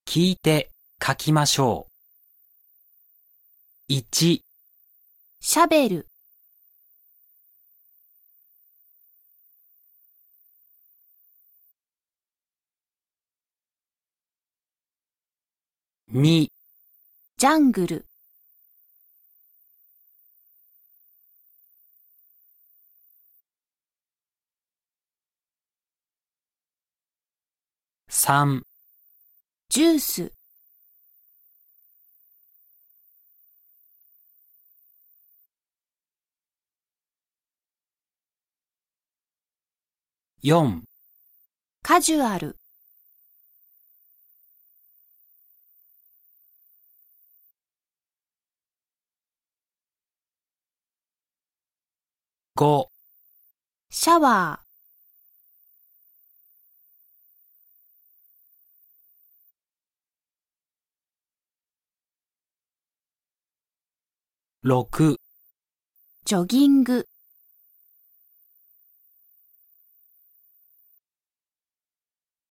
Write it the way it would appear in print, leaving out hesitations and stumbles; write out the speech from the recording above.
聞いて書きましょう。1、 しゃべる、 2、 ジャングル、 3、 ジュース、 4、 カジュアル、 5、 シャワ 6、 ー、ジョギング。